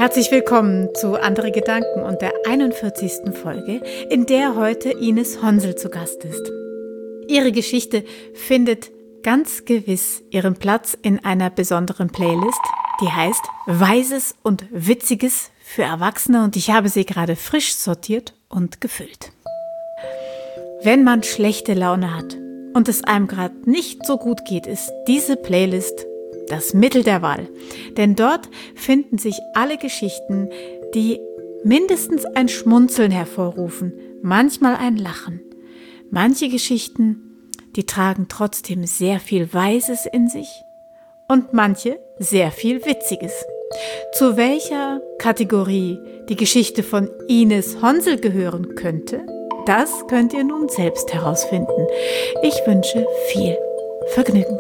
Herzlich willkommen zu Andere Gedanken und der 41. Folge, in der heute Ines Honsel zu Gast ist. Ihre Geschichte findet ganz gewiss ihren Platz in einer besonderen Playlist, die heißt Weises und Witziges für Erwachsene, und ich habe sie gerade frisch sortiert und gefüllt. Wenn man schlechte Laune hat und es einem gerade nicht so gut geht, ist diese Playlist das Mittel der Wahl. Denn dort finden sich alle Geschichten, die mindestens ein Schmunzeln hervorrufen, manchmal ein Lachen. Manche Geschichten, die tragen trotzdem sehr viel Weises in sich und manche sehr viel Witziges. Zu welcher Kategorie die Geschichte von Ines Honsel gehören könnte, das könnt ihr nun selbst herausfinden. Ich wünsche viel Vergnügen.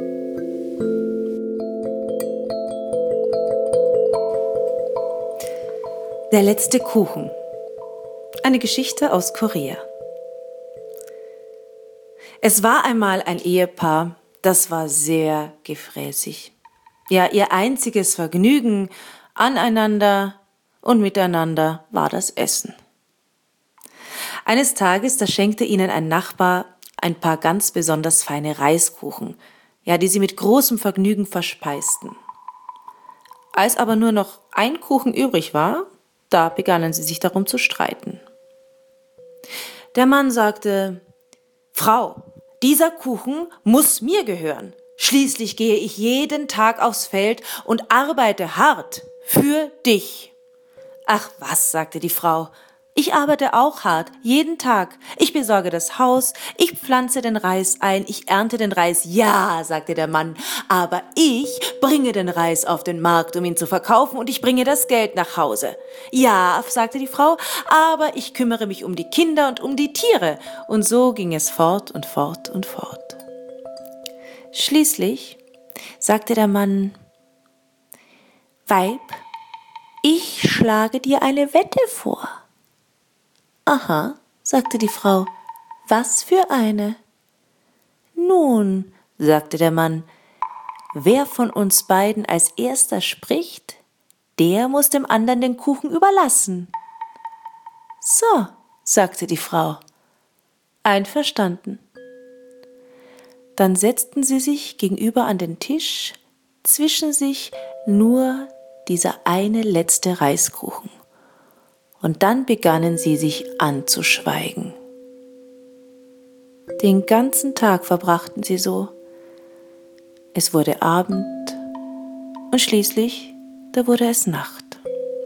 Der letzte Kuchen. Eine Geschichte aus Korea. Es war einmal ein Ehepaar, das war sehr gefräßig. Ja, ihr einziges Vergnügen aneinander und miteinander war das Essen. Eines Tages, da schenkte ihnen ein Nachbar ein paar ganz besonders feine Reiskuchen, ja, die sie mit großem Vergnügen verspeisten. Als aber nur noch ein Kuchen übrig war, da begannen sie sich darum zu streiten. Der Mann sagte: Frau, dieser Kuchen muss mir gehören. Schließlich gehe ich jeden Tag aufs Feld und arbeite hart für dich. Ach was, sagte die Frau, ich arbeite auch hart, jeden Tag. Ich besorge das Haus, ich pflanze den Reis ein, ich ernte den Reis. Ja, sagte der Mann, aber ich bringe den Reis auf den Markt, um ihn zu verkaufen, und ich bringe das Geld nach Hause. Ja, sagte die Frau, aber ich kümmere mich um die Kinder und um die Tiere. Und so ging es fort und fort und fort. Schließlich sagte der Mann: Weib, ich schlage dir eine Wette vor. Aha, sagte die Frau, was für eine? Nun, sagte der Mann, wer von uns beiden als erster spricht, der muss dem anderen den Kuchen überlassen. So, sagte die Frau, einverstanden. Dann setzten sie sich gegenüber an den Tisch, zwischen sich nur dieser eine letzte Reiskuchen. Und dann begannen sie sich anzuschweigen. Den ganzen Tag verbrachten sie so. Es wurde Abend und schließlich, da wurde es Nacht.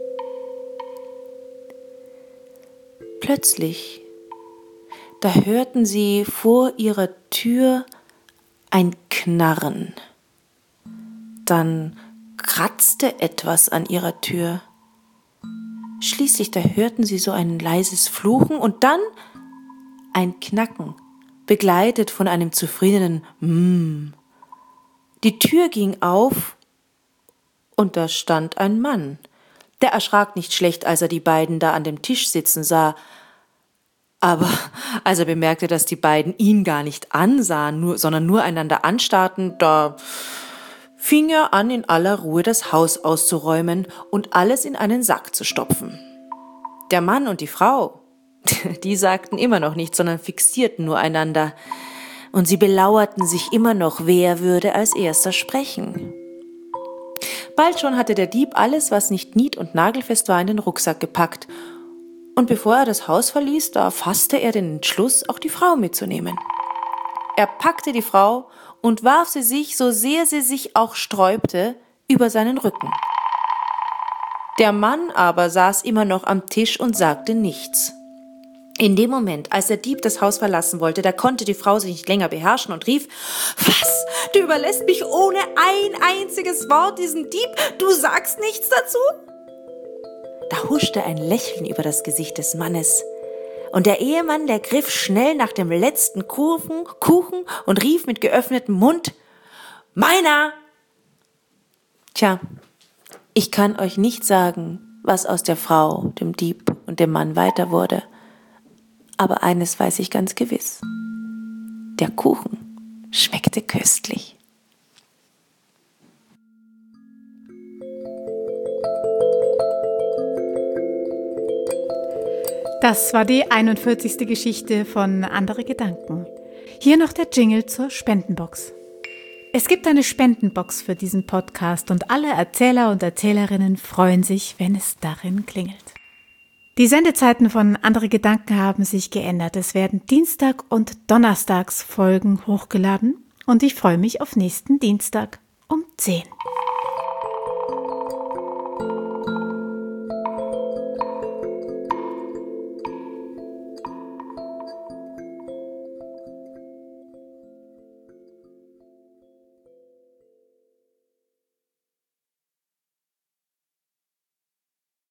Plötzlich, da hörten sie vor ihrer Tür ein Knarren. Dann kratzte etwas an ihrer Tür. Schließlich, da hörten sie so ein leises Fluchen und dann ein Knacken, begleitet von einem zufriedenen Mmm. Die Tür ging auf und da stand ein Mann. Der erschrak nicht schlecht, als er die beiden da an dem Tisch sitzen sah. Aber als er bemerkte, dass die beiden ihn gar nicht ansahen, sondern nur einander anstarrten, da fing er an, in aller Ruhe das Haus auszuräumen und alles in einen Sack zu stopfen. Der Mann und die Frau, die sagten immer noch nichts, sondern fixierten nur einander. Und sie belauerten sich immer noch, wer würde als erster sprechen. Bald schon hatte der Dieb alles, was nicht nied- und nagelfest war, in den Rucksack gepackt. Und bevor er das Haus verließ, da fasste er den Entschluss, auch die Frau mitzunehmen. Er packte die Frau und warf sie sich, so sehr sie sich auch sträubte, über seinen Rücken. Der Mann aber saß immer noch am Tisch und sagte nichts. In dem Moment, als der Dieb das Haus verlassen wollte, da konnte die Frau sich nicht länger beherrschen und rief: Was? Du überlässt mich ohne ein einziges Wort diesen Dieb? Du sagst nichts dazu? Da huschte ein Lächeln über das Gesicht des Mannes. Und der Ehemann, der griff schnell nach dem letzten Kuchen und rief mit geöffnetem Mund: Meiner! Tja, ich kann euch nicht sagen, was aus der Frau, dem Dieb und dem Mann weiter wurde. Aber eines weiß ich ganz gewiss. Der Kuchen schmeckte köstlich. Das war die 41. Geschichte von Andere Gedanken. Hier noch der Jingle zur Spendenbox. Es gibt eine Spendenbox für diesen Podcast und alle Erzähler und Erzählerinnen freuen sich, wenn es darin klingelt. Die Sendezeiten von Andere Gedanken haben sich geändert. Es werden Dienstag- und Donnerstagsfolgen hochgeladen und ich freue mich auf nächsten Dienstag um 10.